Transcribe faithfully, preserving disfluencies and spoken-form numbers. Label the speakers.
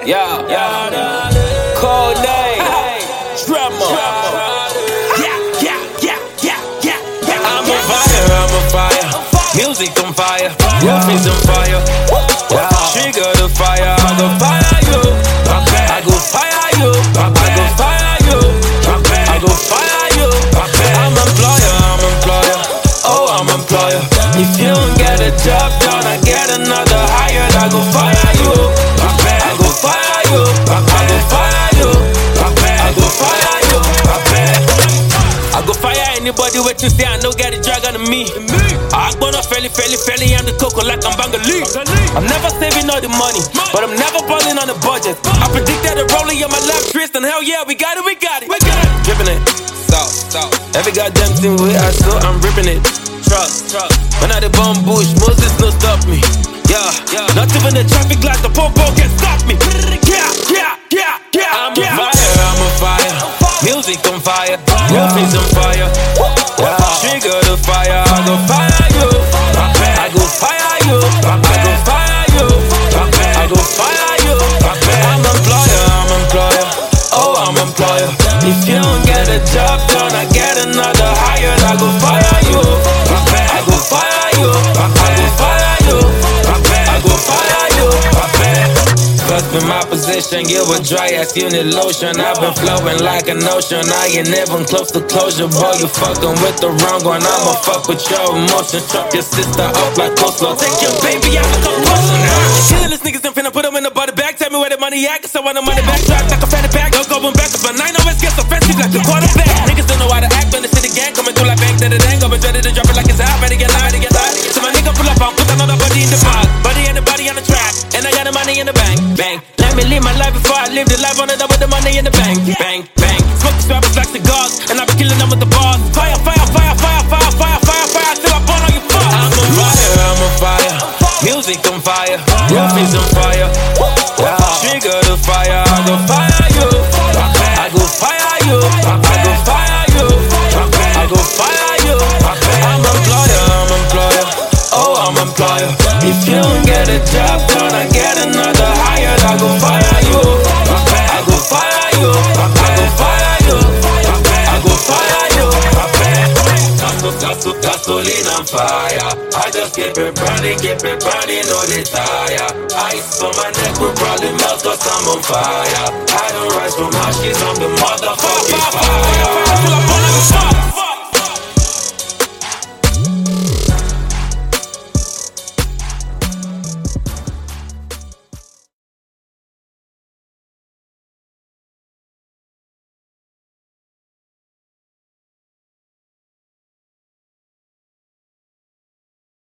Speaker 1: Yeah, yeah. Cold name. Tremor. Yeah, yeah, yeah, yeah, yeah. I'm on fire, I'm on fire. Music on fire. Roofies on fire. Trigger the fire. I go fire you. I go fire you. I go fire you. I go fire you. I'm employer, I'm employer. Oh, I'm employer. If you don't get a job done, I get another hired. I go fire you. I go fire you. I go fire you. I go fire you. I go fire anybody with you say I know get a drag on me. I gonna fairly, fairly, fairly, I'm the cocoa like I'm Bangali. I'm never saving all the money, but I'm never balling on the budget. I predicted a rolling on my left wrist, and hell yeah, we got it, we got it. We got it. Dripping it, salt, salt. Every goddamn thing with I saw, I'm ripping it. Trust, trust. When I the bomb bush, Moses no stop me. Yeah, yeah. Not even the traffic light, the popo can stop me. Yeah, yeah, yeah, yeah. I'm on fire, I'm on fire. Music on fire, roofies on fire. Trigger the fire, I go fire you. I go fire you. I go fire you. I go fire you. I'm employer, I'm employer. Oh, I'm employer. If you don't get a job done, I get another hired. I go fire you. I go fire you. I go fire you. I go fire you. First in my position, you a dry ass unit lotion. I've been flowing like an ocean. I ain't even close to closure, boy. You fucking with the wrong one. I'ma fuck with your emotions. Chop your sister up like coleslaw. Take your baby out like a potion. Killing these niggas and finna put them in the butter bag. Tell me where the money at, cause I want the money back. Drop like a fatty pack. Go going back, cause my nine always gets offensive like a quarterback. Niggas don't know how to act when they see the gang coming through like bang, da da dang. I'm ready to drop it like it's hot. Better get live, better get live. So my nigga pull up, I'll put another body in the pod. Body and the body on the track. And I got the money in the bank, bang. Let me live my life before I live the life on it up with the money in the bank, bang, bang. Smoke the rappers like cigars, and I be killing them with the bars. Fire, fire, fire, fire, fire, fire, fire, fire, till I burn all your fire. I'm on fire, I'm on fire. Music on fire, roofies on fire. Trigger the fire, I go fire you. I go fire you. I go fire you. I go fire you. I'm employer, I'm employer. Oh, I'm employer. If you don't get a job done, I get another hired. I go fire you. I go fire you. I go fire you. I go fire you. Gaso, gasoline on fire. I just keep it burning, keep it burning, no desire. Ice on my neck will probably melt cause I'm on fire. I don't rise from ashes, I'm the motherfucking fire.